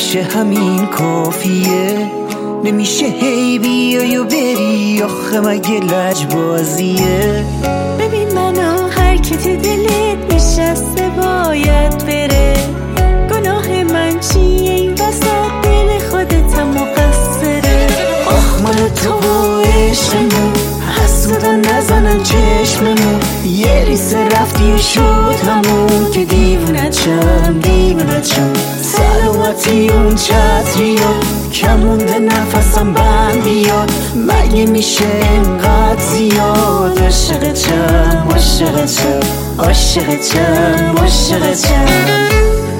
نمیشه همین کافیه، نمیشه هی بیای و بری، آخه مگه لجبازیه؟ ببین منو حرکت دلت نشسته باید بره، گناه من چیه این وسط دل خودتم مقصره. آخ من تو با عشقمون حسودن نزنن چشممون، یه ریسه رفتی و شد همون که دیوونتشم سلامتی اون چتریات کمونده نفسم بند بیاد، مگه میشه انقدر زیاد؟ عاشقتم عاشقتم عاشقتم عاشقتم.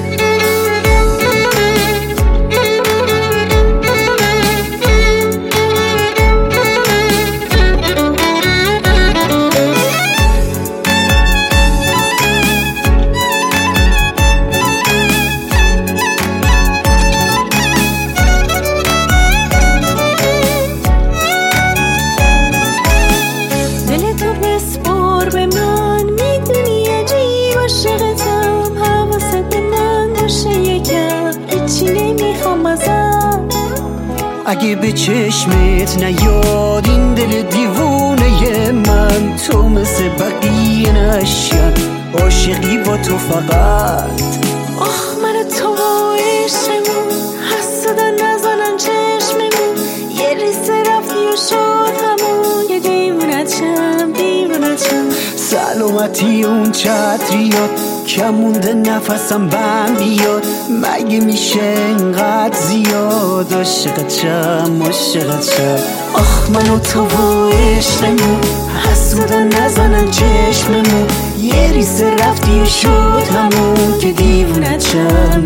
اگه به چشمت نیاد این دل دیوونه من، تو مثل بقیه نشم عاشقی با تو فقط. آخ من تو با عشقمون حسودن نزنن چشممون، یه ریسه رفتی و شد همون، یه دیوونتشم سلامتی اون چتریات کمونده نفسم بند بیاد، مگه میشه انقدر زیاد؟ عاشقتم عاشقتم. آخ من و تو و عشقمون حسودن نزنن چشممون، یه ریسه رفتی و شد همون که دیوونتشم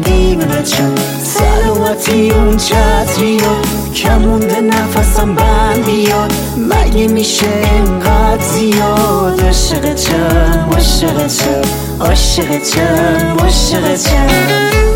سلامتی اون چتریات کمونده نفسم بند بیاد، مگه میشه انقدر زیاد؟ عاشقتم عاشقتم عاشقتم عاشقتم.